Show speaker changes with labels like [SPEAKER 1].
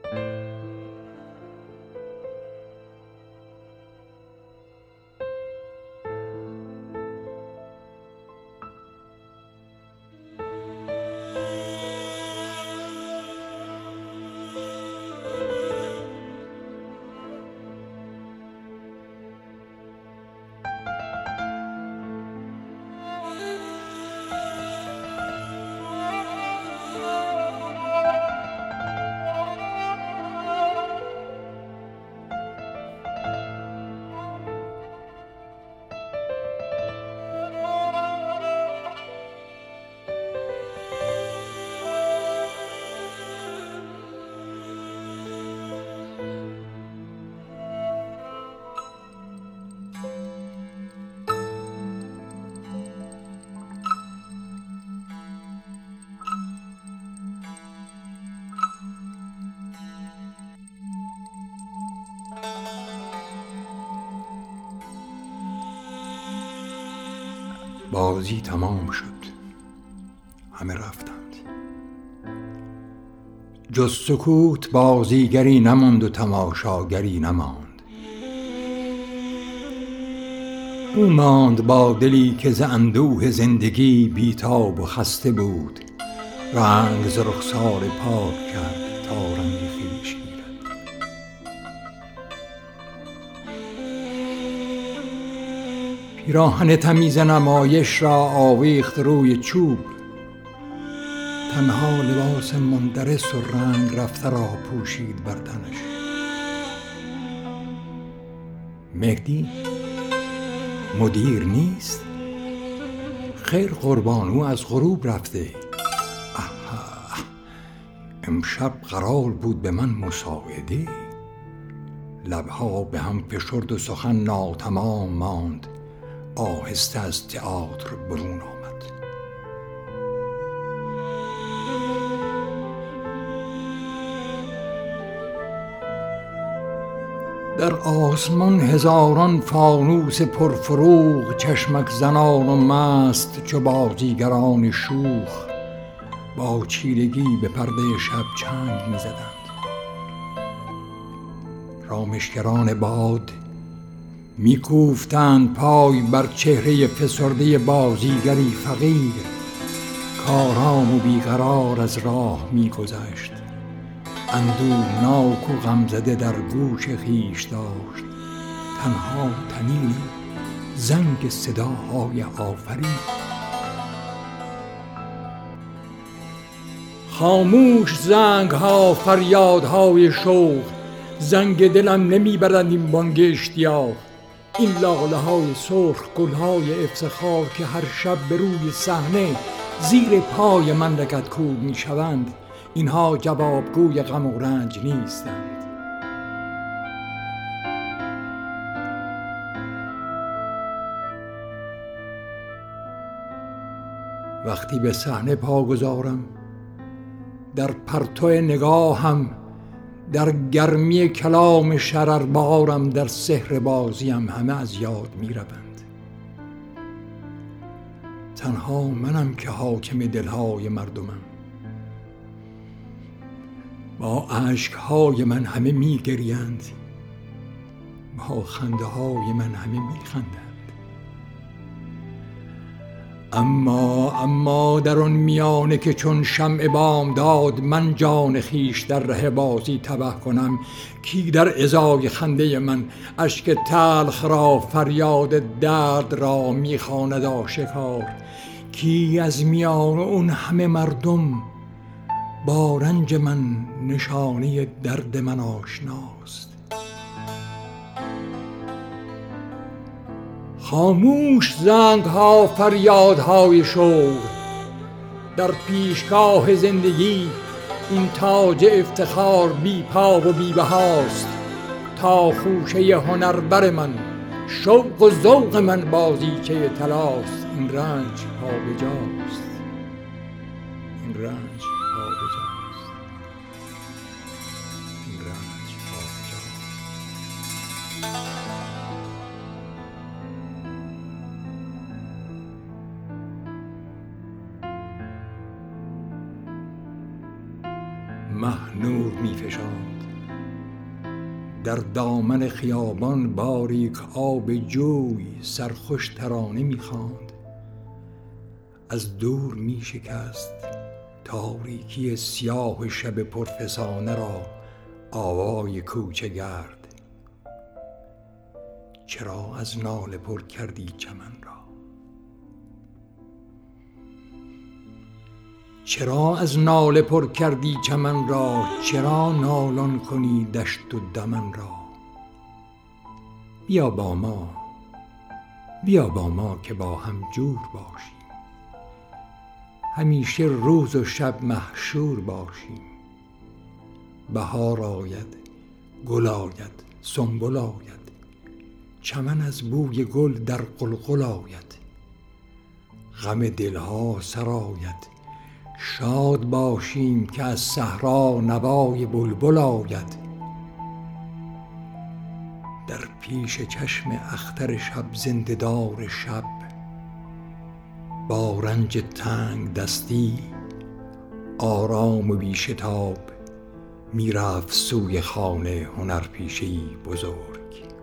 [SPEAKER 1] بازی تمام شد. همه رفتند. جز سکوت بازیگری نماند و تماشاگری نماند. او ماند با دلی که ز اندوه زندگی بیتاب و خسته بود. رنگ ز رخسار پاک کرد تا رنگ خویش گیرد. پیراهن تمیز نمایش را آویخت روی چوب. تنها لباس مندرس و رنگ رفته را پوشید بر تنش. مهدی مدیر نیست؟ خیر قربان، او از غروب رفته. امشب قرار بود به من مساعده. لبها به هم فشرد و سخن ناتمام ماند. آهسته از تئاتر برون آمد. در آسمان هزاران فانوس پرفروغ چشمک زنان و مست چو بازیگران شوخ با چیرگی به پرده شب چنگ می‌زدند. رامشگران باد می‌کوفتند پای بر چهره فسرده بازیگری فقیر کآرام و بیقرار از راه می‌گذشت. اندوهناک و غمزده در گوش خویش داشت تنها طنین زنگ صداهای آفرین. خاموش زنگ‌ها، فریادهای شوق، زنگ دلم نمیبرند این بانگ اشتیاق. این لاله‌های سرخ، گل‌های افتخار که هر شب به روی صحنه زیر پای من لگدکوب میشوند، اینها جوابگوی غم و رنج نیستند. وقتی به صحنه پا گذارم، در پرتو نگاهم، در گرمی کلام شرربارم، در سحر بازیم همه از یاد می روند. تنها منم که حاکم دلهای مردمم. با اشکهای من همه می گریند، با خنده های من همه می خندند. اما در آن میانه که چون شمع بامداد من جان خیش در ره بازی تبه کنم، کی در ازای خنده من اشک تلخ را، فریاد درد را میخواند آشکار؟ کی از میان اون همه مردم با رنج من نشانه درد من آشناست؟ خاموش زنگ‌ها، فریادهای شوق، در پیشگاه زندگی این تاج افتخار بی پا و بی بهاست. تا خوشه هنربر من، شوق و ذوق من بازیچه طلاست. این رنج پابجاست، این رنج پابجاست، این رنج پابجاست. مه نور می فشاند. در دامن خیابان باریک آب جوی سرخوش ترانه می خواند. از دور می شکست تاریکی سیاه شب پرفسانه را آوای کوچه گرد. چرا از ناله پر کردی چمن را؟ چرا از ناله پر کردی چمن را؟ چرا نالان کنی دشت و دمن را؟ بیا با ما، بیا با ما که با هم جور باشیم، همیشه روز و شب محشور باشیم. بهار آید، گل آید، سنبل آید، چمن از بوی گل در غلغل آید. غم دلها سرآید، شاد باشیم که از صحرا نوای بلبل آید. در پیش چشم اختر شب زنده دار شب، با رنج تنگ دستی آرام و بی شتاب می رفت سوی خانه هنرپیشه‌ای بزرگ.